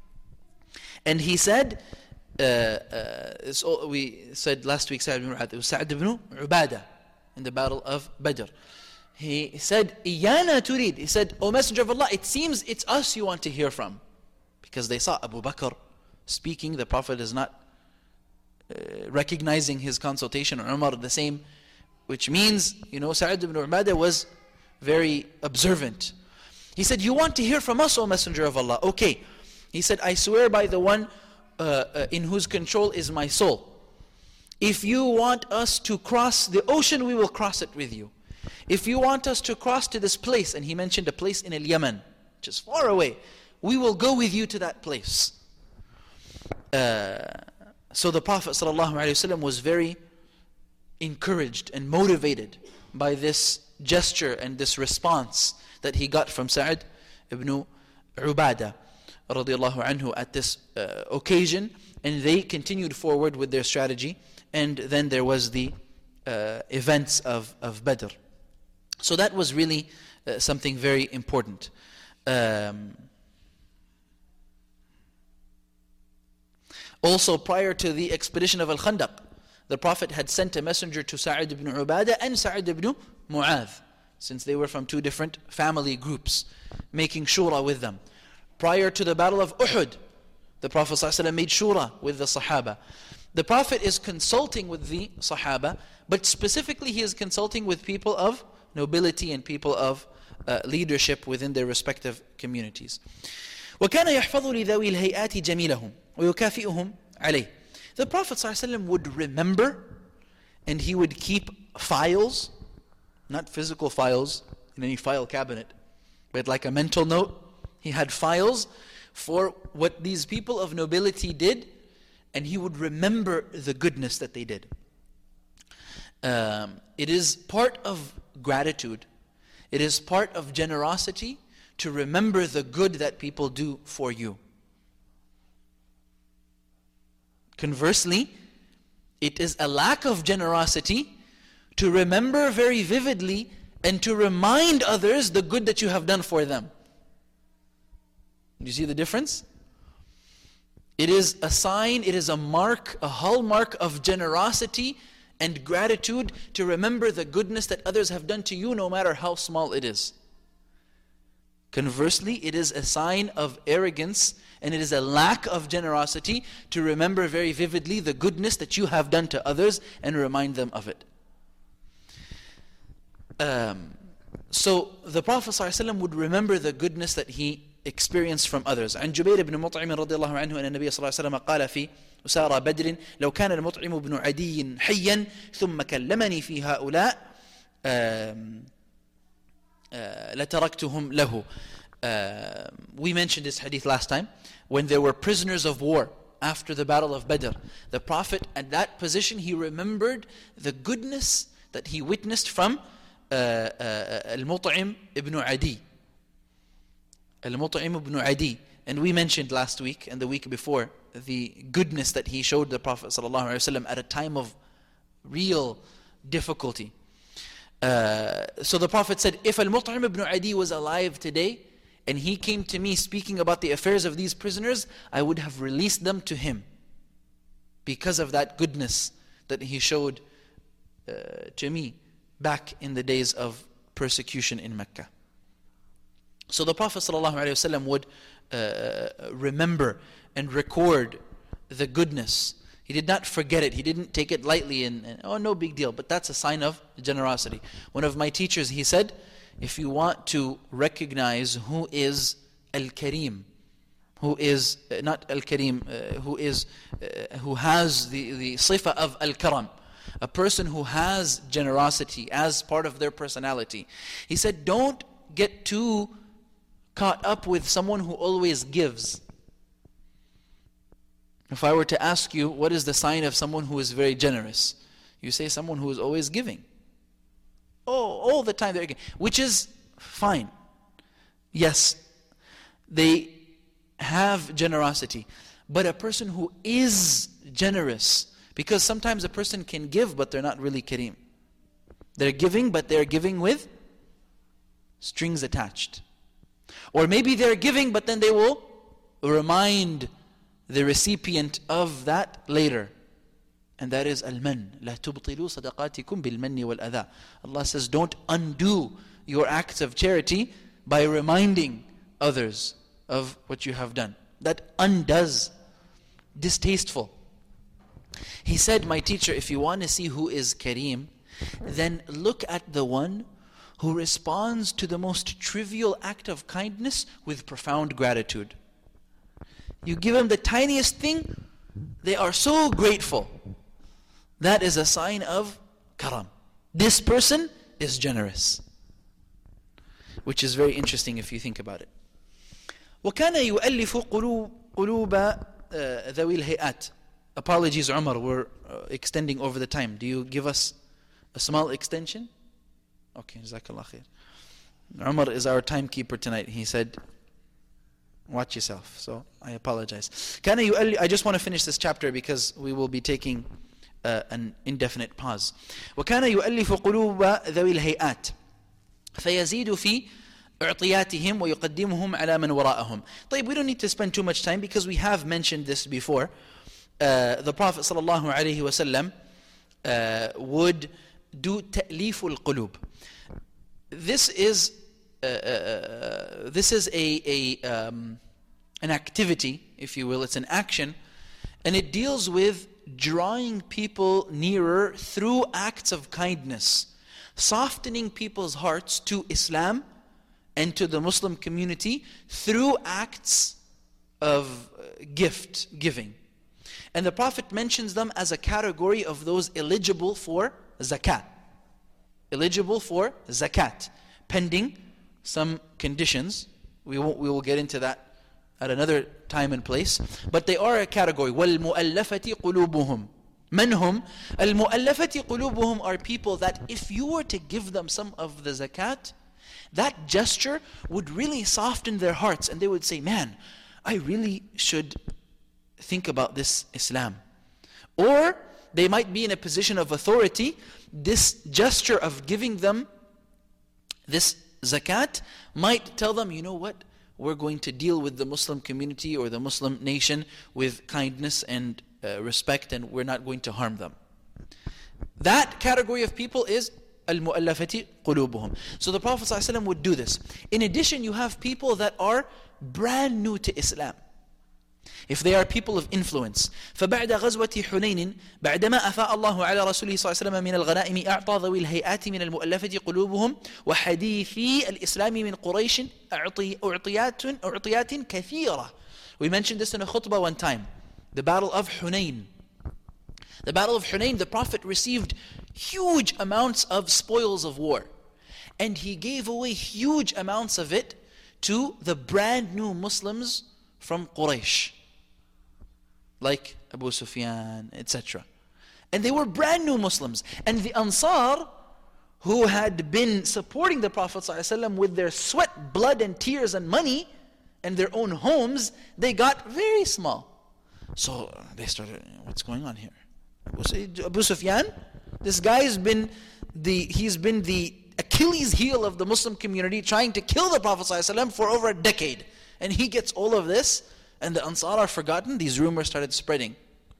And he said, uh, uh, so we said last week, Sa'id ibn Ubadah, it was Sa'id ibn Ubadah in the battle of Badr. He said, Iyana turid. He said, O Messenger of Allah, it seems it's us you want to hear from. Because they saw Abu Bakr speaking, the Prophet is not uh, recognizing his consultation, or Umar the same, which means, you know, Sa'id ibn Ubadah was very observant. He said, you want to hear from us, O Messenger of Allah? Okay. He said, I swear by the one uh, uh, in whose control is my soul. If you want us to cross the ocean, we will cross it with you. If you want us to cross to this place, and he mentioned a place in Al-Yaman, which is far away, we will go with you to that place. Uh, So the Prophet ﷺ was very encouraged and motivated by this gesture and this response that he got from Sa'd ibn Ubadah radiallahu anhu at this uh, occasion, and they continued forward with their strategy, and then there was the uh, events of, of Badr. So that was really uh, something very important. Um, also, prior to the expedition of Al-Khandaq, the Prophet had sent a messenger to Sa'd ibn Ubadah and Sa'd ibn Mu'adh, since they were from two different family groups, making shura with them. Prior to the battle of Uhud, the Prophet ﷺ made shura with the Sahaba. The Prophet is consulting with the Sahaba, but specifically he is consulting with people of nobility and people of uh, leadership within their respective communities. وَكَانَ يَحْفَظُ لِذَوِي الْهَيْئَاتِ جَمِيلَهُم وَيُكَافِئُهُم عَلَيْهِ. The Prophet ﷺ would remember, and he would keep files, not physical files in any file cabinet, but like a mental note. He had files for what these people of nobility did, and he would remember the goodness that they did. Um, it is part of gratitude. It is part of generosity to remember the good that people do for you. Conversely, it is a lack of generosity to remember very vividly and to remind others the good that you have done for them. Do you see the difference? It is a sign, it is a mark, a hallmark of generosity and gratitude to remember the goodness that others have done to you, no matter how small it is. Conversely, it is a sign of arrogance and it is a lack of generosity to remember very vividly the goodness that you have done to others and remind them of it. Um, so the Prophet ﷺ would remember the goodness that he experienced from others. عن جبير بن مطعم رضي الله عنه أن النبي صلى الله عليه وسلم قال في أسارى بدر لو كان المطعم بن عدي حيا ثم كلمني في هؤلاء لتركتهم له. Uh, we mentioned this hadith last time, when there were prisoners of war after the battle of Badr. The Prophet at that position, he remembered the goodness that he witnessed from uh, uh, Al-Mut'im ibn Adi. Al-Mut'im ibn Adi. And we mentioned last week and the week before the goodness that he showed the Prophet ﷺ at a time of real difficulty. Uh, so the Prophet said, if Al-Mut'im ibn Adi was alive today, and he came to me speaking about the affairs of these prisoners, I would have released them to him because of that goodness that he showed uh, to me back in the days of persecution in Mecca. So the Prophet ﷺ would uh, remember and record the goodness. He did not forget it. He didn't take it lightly and, and oh, no big deal. But that's a sign of generosity. One of my teachers, he said, if you want to recognize who is Al-Kareem, who is, uh, not Al-Kareem, uh, who is, uh, who has the, the sifa of Al-Karam, a person who has generosity as part of their personality. He said, don't get too caught up with someone who always gives. If I were to ask you, what is the sign of someone who is very generous? You say someone who is always giving. Oh, all the time they're giving, which is fine. Yes, they have generosity. But a person who is generous, because sometimes a person can give, but they're not really kareem. They're giving, but they're giving with strings attached. Or maybe they're giving, but then they will remind the recipient of that later. And that is al-man. La tubtilu sadaqatikum bil-manni wal-adha. Allah says, don't undo your acts of charity by reminding others of what you have done. That undoes. Distasteful. He said, my teacher, if you want to see who is Kareem, then look at the one who responds to the most trivial act of kindness with profound gratitude. You give them the tiniest thing, they are so grateful. That is a sign of karam. This person is generous. Which is very interesting if you think about it. وَكَانَ يُؤَلِّفُ قُلُوبَ ذَوِي الْهَيْئَاتِ. Apologies, Umar, we're uh, extending over the time. Do you give us a small extension? Okay, Jazakallah khair. Umar is our timekeeper tonight. He said, watch yourself. So I apologize. Kana yu'alli, I just want to finish this chapter because we will be taking uh, an indefinite pause. وَكَانَ يُؤَلِّفُ قُلُوبَ ذَوِي الْهَيْئَاتِ فَيَزِيدُ فِي اعطياتهم ويقدمهم على من وراءهم. طيب, we don't need to spend too much time because we have mentioned this before. Uh, the Prophet sallallahu alaihi wasallam uh, would do ta'lif al-qulub. This is uh, uh, this is a, a um, an activity, if you will. It's an action, and it deals with drawing people nearer through acts of kindness, softening people's hearts to Islam and to the Muslim community through acts of gift giving. And the Prophet mentions them as a category of those eligible for zakat. Eligible for zakat, pending some conditions. We won't, we will get into that at another time and place. But they are a category. وَالْمُؤَلَّفَةِ قُلُوبُهُمْ مَنْ هُمْ الْمُؤَلَّفَةِ قُلُوبُهُمْ are people that if you were to give them some of the zakat, that gesture would really soften their hearts, and they would say, man, I really should think about this Islam. Or they might be in a position of authority. This gesture of giving them this zakat might tell them, you know what, we're going to deal with the Muslim community or the Muslim nation with kindness and uh, respect, and we're not going to harm them. That category of people is al-mu'allafati qulubuhum. So the Prophet ﷺ would do this. In addition, you have people that are brand new to Islam. If they are people of influence. فبعد غزوة حنين بعدما أفاء الله على رسوله صلى الله عليه وسلم من الغنائم أعطى ذوي الهيئات من المؤلفة قلوبهم وحديثي الإسلام من قريش أعطيات أعطيات كثيرة. We mentioned this in a khutbah one time. The Battle of Hunayn. The Battle of Hunayn, the Prophet received huge amounts of spoils of war. And he gave away huge amounts of it to the brand new Muslims from Quraysh, like Abu Sufyan, et cetera. And they were brand new Muslims. And the Ansar, who had been supporting the Prophet ﷺ with their sweat, blood, and tears and money, and their own homes, they got very small. So they started, what's going on here? Abu Sufyan, this guy's been the, he's been the Achilles heel of the Muslim community, trying to kill the Prophet ﷺ for over a decade. And he gets all of this, and the Ansar are forgotten. These rumors started spreading.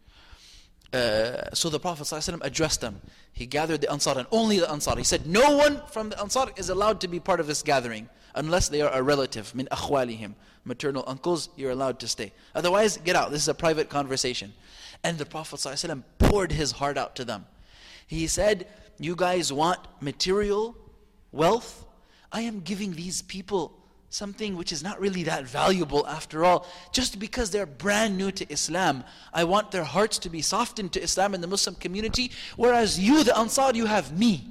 Uh, so the Prophet ﷺ addressed them. He gathered the Ansar, and only the Ansar. He said, no one from the Ansar is allowed to be part of this gathering, unless they are a relative, min akhwalihim, maternal uncles, you're allowed to stay. Otherwise, get out. This is a private conversation. And the Prophet ﷺ poured his heart out to them. He said, you guys want material wealth? I am giving these people something which is not really that valuable after all, just because they're brand new to Islam. I want their hearts to be softened to Islam and the Muslim community, whereas you, the Ansar, you have me.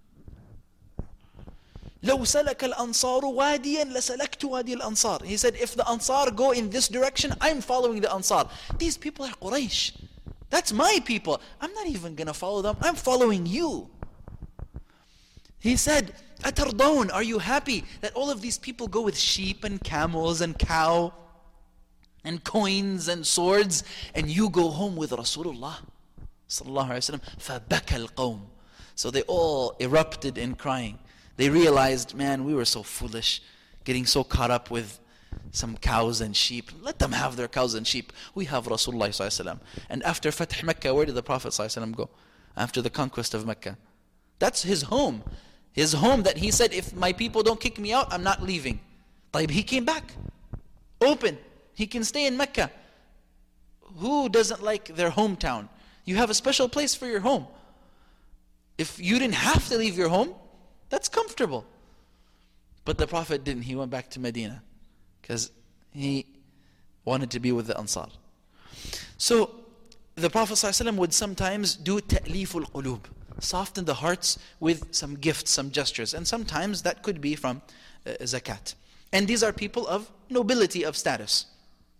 لو سلك الأنصار واديا لسلكت وادي الأنصار. He said, if the Ansar go in this direction, I'm following the Ansar. These people are Quraysh. That's my people. I'm not even going to follow them. I'm following you. He said, أترضون, are you happy that all of these people go with sheep and camels and cow and coins and swords, and you go home with Rasulullah sallallahu alaihi wasallam? فَبَكَى الْقَوْمِ. So they all erupted in crying. They realized, man, we were so foolish, getting so caught up with some cows and sheep. Let them have their cows and sheep. We have Rasulullah sallallahu alaihi wasallam. And after Fath Mecca, where did the Prophet sallallahu alaihi wasallam go? After the conquest of Mecca. That's his home. His home that he said, if my people don't kick me out, I'm not leaving. طيب, he came back. Open. He can stay in Mecca. Who doesn't like their hometown? You have a special place for your home. If you didn't have to leave your home, that's comfortable. But the Prophet didn't. He went back to Medina because he wanted to be with the Ansar. So the Prophet ﷺ would sometimes do ta'liful qulub, soften the hearts with some gifts, some gestures. And sometimes that could be from uh, zakat. And these are people of nobility of status.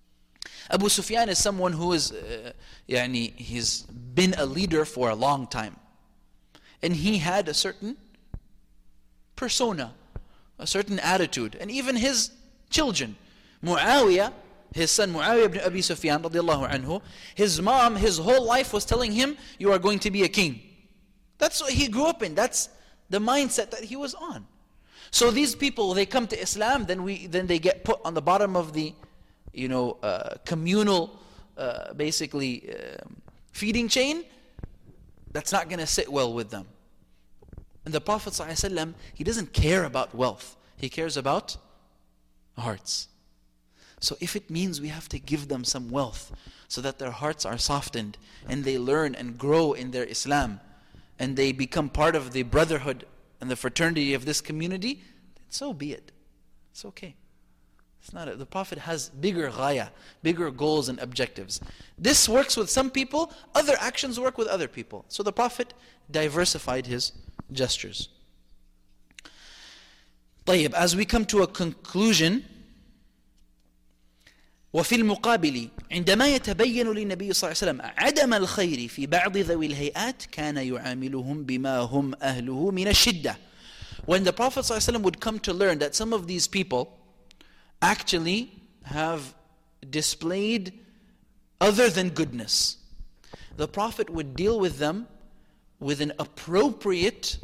Abu Sufyan is someone who is, uh, yani, he's been a leader for a long time. And he had a certain persona, a certain attitude. And even his children, Muawiyah, his son Muawiyah ibn Abi Sufyan radiallahu anhu, his mom, his whole life was telling him, you are going to be a king. That's what he grew up in. That's the mindset that he was on. So these people, they come to Islam, then we, then they get put on the bottom of the, you know, uh, communal, uh, basically, uh, feeding chain. That's not going to sit well with them. And the Prophet ﷺ, he doesn't care about wealth. He cares about hearts. So if it means we have to give them some wealth so that their hearts are softened and they learn and grow in their Islam and they become part of the brotherhood and the fraternity of this community, then so be it. It's okay. It's not a, the Prophet has bigger ghaya, bigger goals and objectives. This works with some people, other actions work with other people. So the Prophet diversified his gestures. طيب, as we come to a conclusion, وفي المقابل عندما يتبين للنبي صلى الله عليه وسلم عدم الخير في بعض ذوي الهيئات كان يعاملهم بما هم أهله من الشدة. When the Prophet صلى الله عليه وسلم would come to learn that some of these people actually have displayed other than goodness, the Prophet would deal with them with an appropriate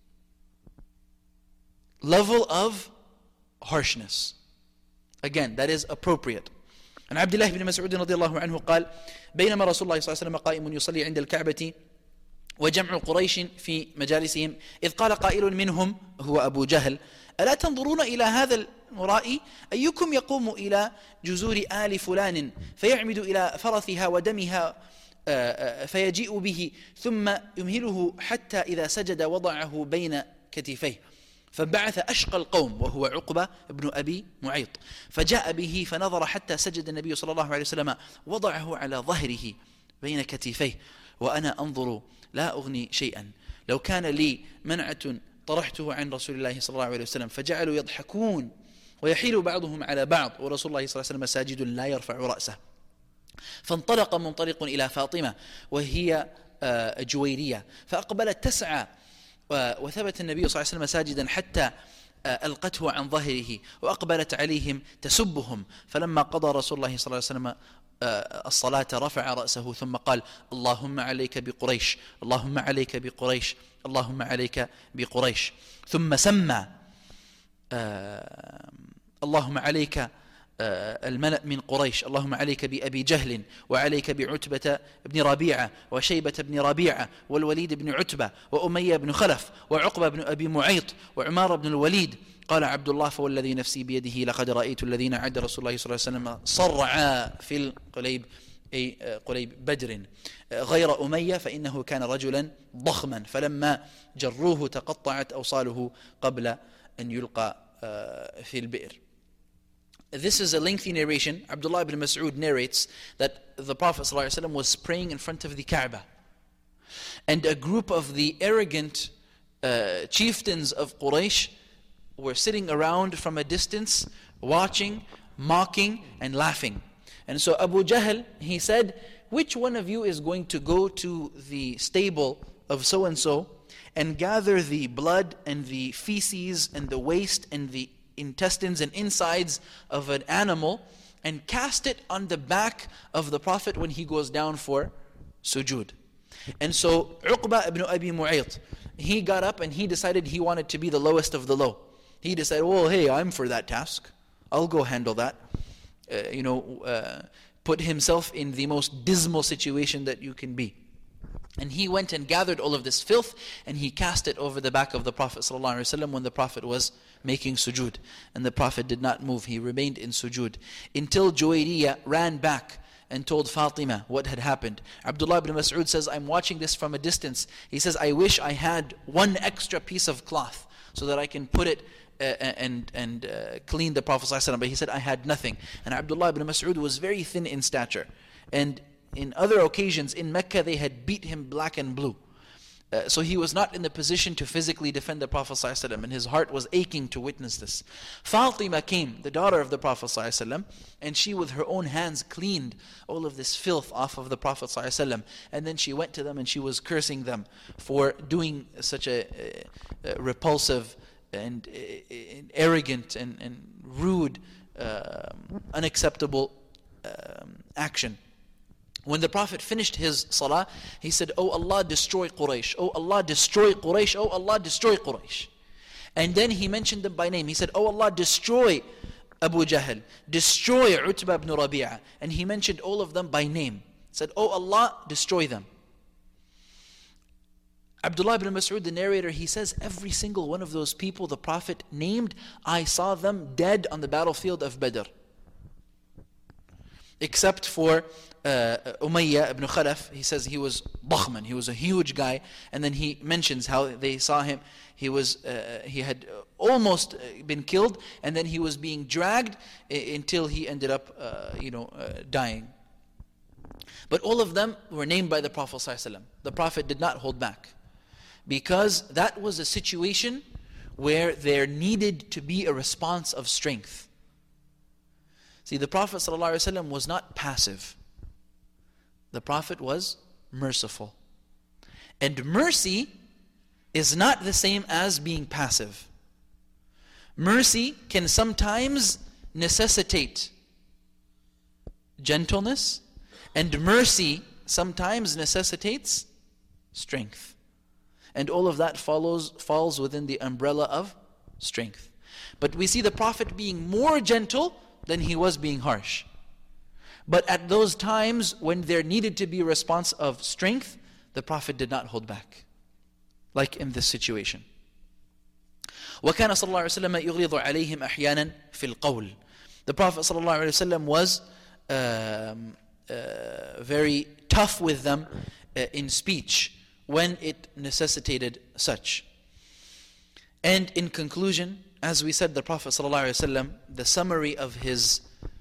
level of harshness. Again, that is appropriate. عن عبد الله بن مسعود رضي الله عنه قال بينما رسول الله صلى الله عليه وسلم قائم يصلي عند الكعبة وجمع قريش في مجالسهم إذ قال قائل منهم هو أبو جهل ألا تنظرون إلى هذا المرائي أيكم يقوم إلى جزور آل فلان فيعمد إلى فرثها ودمها فيجيء به ثم يمهله حتى إذا سجد وضعه بين كتفيه فبعث أشقى القوم وهو عقبة بن أبي معيط فجاء به فنظر حتى سجد النبي صلى الله عليه وسلم وضعه على ظهره بين كتفيه وأنا أنظر لا أغني شيئا لو كان لي منعة طرحته عن رسول الله صلى الله عليه وسلم فجعلوا يضحكون ويحيل بعضهم على بعض ورسول الله صلى الله عليه وسلم ساجد لا يرفع رأسه فانطلق منطلق إلى فاطمة وهي جويرية فأقبلت تسعى وثبت النبي صلى الله عليه وسلم ساجدا حتى ألقته عن ظهره وأقبلت عليهم تسبهم فلما قضى رسول الله صلى الله عليه وسلم الصلاة رفع رأسه ثم قال اللهم عليك بقريش اللهم عليك بقريش اللهم عليك بقريش ثم سمى اللهم عليك الملأ من قريش اللهم عليك بأبي جهل وعليك بعتبة بن ربيعة وشيبة بن ربيعة والوليد بن عتبة وأمية بن خلف وعقبة بن أبي معيط وعمار بن الوليد قال عبد الله فوالذي نفسي بيده لقد رأيت الذين عد رسول الله صلى الله عليه وسلم صرعا في القليب أي قليب بدر غير أمية فإنه كان رجلا ضخما فلما جروه تقطعت أوصاله قبل أن يلقى في البئر. This is a lengthy narration. Abdullah ibn Mas'ud narrates that the Prophet ﷺ was praying in front of the Kaaba. And a group of the arrogant uh, chieftains of Quraysh were sitting around from a distance, watching, mocking, and laughing. And so Abu Jahl, he said, which one of you is going to go to the stable of so-and-so and gather the blood and the feces and the waste and the intestines and insides of an animal and cast it on the back of the Prophet when he goes down for sujood. And so Uqba ibn Abi Mu'ayt, he got up and he decided he wanted to be the lowest of the low. He decided, well, hey, I'm for that task. I'll go handle that. Uh, you know, uh, put himself in the most dismal situation that you can be. And he went and gathered all of this filth and he cast it over the back of the Prophet ﷺ when the Prophet was making sujood. And the Prophet did not move. He remained in sujood until Juwayriyah ran back and told Fatima what had happened. Abdullah ibn Mas'ud says, I'm watching this from a distance. He says, I wish I had one extra piece of cloth so that I can put it uh, and and uh, clean the Prophet ﷺ. But he said, I had nothing. And Abdullah ibn Mas'ud was very thin in stature. And in other occasions in Mecca, they had beat him black and blue. Uh, so he was not in the position to physically defend the Prophet ﷺ, and his heart was aching to witness this. Fatima came, the daughter of the Prophet ﷺ, and she with her own hands cleaned all of this filth off of the Prophet ﷺ, and then she went to them and she was cursing them for doing such a, a, a repulsive and a, a, arrogant and, and rude, uh, unacceptable um, action. When the Prophet finished his salah, he said, "Oh Allah, destroy Quraysh. Oh Allah, destroy Quraysh. Oh Allah, destroy Quraysh." And then he mentioned them by name. He said, "Oh Allah, destroy Abu Jahl. Destroy Utbah ibn Rabi'ah." And he mentioned all of them by name. He said, "Oh Allah, destroy them." Abdullah ibn Mas'ud, the narrator, he says, every single one of those people the Prophet named, I saw them dead on the battlefield of Badr. Except for uh, Umayyah ibn Khalaf. He says he was Bakhman, he was a huge guy, and then he mentions how they saw him. He was uh, he had almost been killed, and then he was being dragged I- until he ended up uh, you know uh, dying. But all of them were named by the Prophet ﷺ. The Prophet did not hold back, because that was a situation where there needed to be a response of strength. See, the Prophet ﷺ was not passive. The Prophet was merciful. And mercy is not the same as being passive. Mercy can sometimes necessitate gentleness, and mercy sometimes necessitates strength. And all of that follows falls within the umbrella of strength. But we see the Prophet being more gentle than he was being harsh. But at those times when there needed to be a response of strength, the Prophet did not hold back, like in this situation. وَكَانَ صلى الله عليه وسلم يغلظ عليهم أحيانا في القول. The Prophet صلى الله عليه وسلم was um, uh, very tough with them uh, in speech when it necessitated such. And in conclusion, as we said, the Prophet ﷺ, the summary of his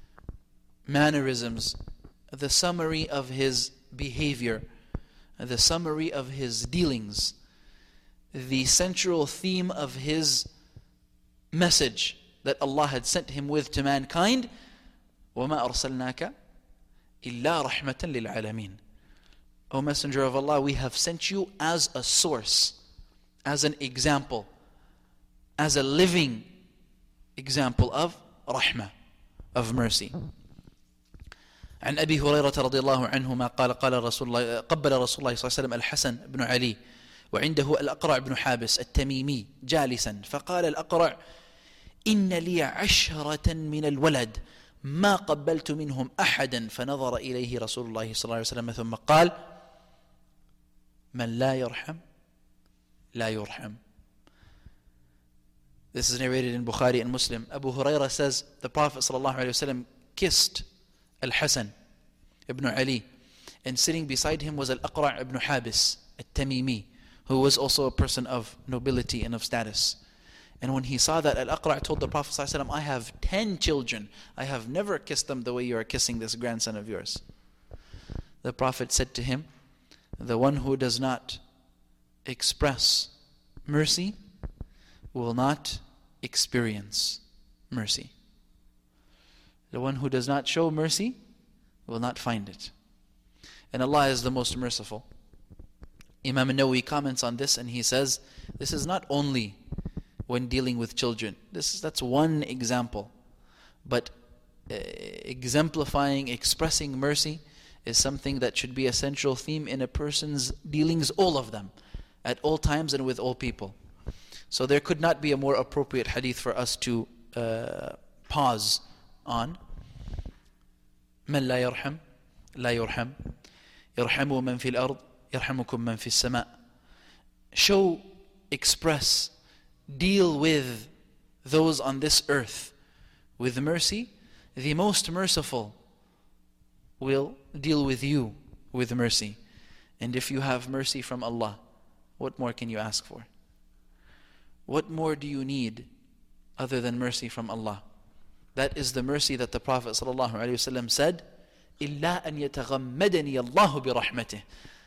mannerisms, the summary of his behavior, the summary of his dealings, the central theme of his message that Allah had sent him with to mankind, وَمَا أَرْسَلْنَاكَ إِلَّا رَحْمَةً لِلْعَالَمِينَ. O Messenger of Allah, we have sent you as a source, as an example, as a living example of rahmah, of mercy. عن أبي هريرة رضي الله عنهما قال قال رسول الله قبل رسول الله صلى الله عليه وسلم الحسن بن علي وعنده الأقرع بن حابس التميمي جالسا فقال الأقرع إن لي عشرة من الولد ما قبلت منهم أحدا فنظر إليه رسول الله صلى الله عليه وسلم ثم قال من لا يرحم لا يرحم. This is narrated in Bukhari and Muslim. Abu Hurairah says the Prophet ﷺ kissed Al-Hasan ibn Ali, and sitting beside him was Al-Aqra' ibn Habis Al-Tamimi, who was also a person of nobility and of status. And when he saw that, Al-Aqra' told the Prophet ﷺ, I have ten children. I have never kissed them the way you are kissing this grandson of yours. The Prophet said to him, the one who does not express mercy will not experience mercy. The one who does not show mercy will not find it. And Allah is the most merciful. Imam An-Nawawi comments on this and he says, this is not only when dealing with children. This is, that's one example. But uh, exemplifying, expressing mercy is something that should be a central theme in a person's dealings, all of them, at all times and with all people. So there could not be a more appropriate hadith for us to uh, pause on. من لا يرحم لا يرحم يرحموا من في الأرض يرحمكم من في السماء. Show, express, deal with those on this earth with mercy. The most merciful will deal with you with mercy. And if you have mercy from Allah, what more can you ask for? What more do you need other than mercy from Allah? That is the mercy that the Prophet ﷺ said, إِلَّا أَنْ يَتَغَمَّدَنِيَ اللَّهُ بِرَحْمَتِهِ.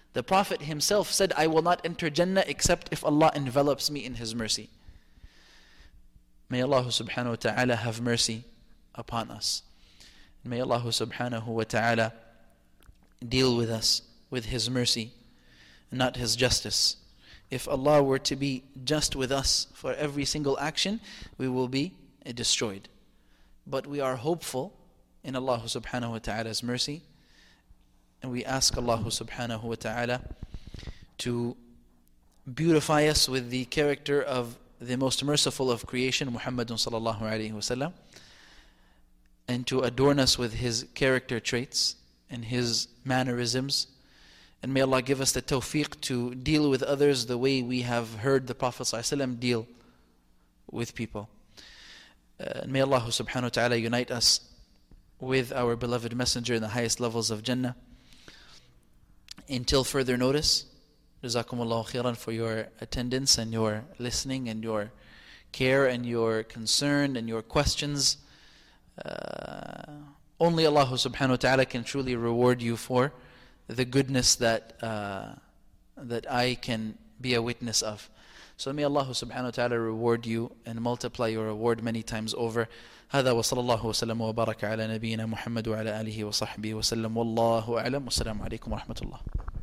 The Prophet himself said, I will not enter Jannah except if Allah envelops me in His mercy. May Allah subhanahu wa ta'ala have mercy upon us. May Allah subhanahu wa ta'ala deal with us with His mercy, not His justice. If Allah were to be just with us for every single action, we will be destroyed. But we are hopeful in Allah subhanahu wa ta'ala's mercy, and we ask Allah subhanahu wa ta'ala to beautify us with the character of the most merciful of creation, Muhammadun sallallahu alayhi wa sallam, and to adorn us with His character traits and His mannerisms. And may Allah give us the tawfiq to deal with others the way we have heard the Prophet ﷺ deal with people. Uh, and may Allah subhanahu wa ta'ala unite us with our beloved Messenger in the highest levels of Jannah. Until further notice, Jazakumullahu khairan for your attendance and your listening and your care and your concern and your questions. Uh, only Allah subhanahu wa ta'ala can truly reward you for the goodness that uh, that I can be a witness of. So may Allah subhanahu wa ta'ala reward you and multiply your reward many times over. هذا وصلى الله وسلم وبارك على نبينا محمد وعلى آله وصحبه وسلم والله أعلم والسلام عليكم ورحمة الله.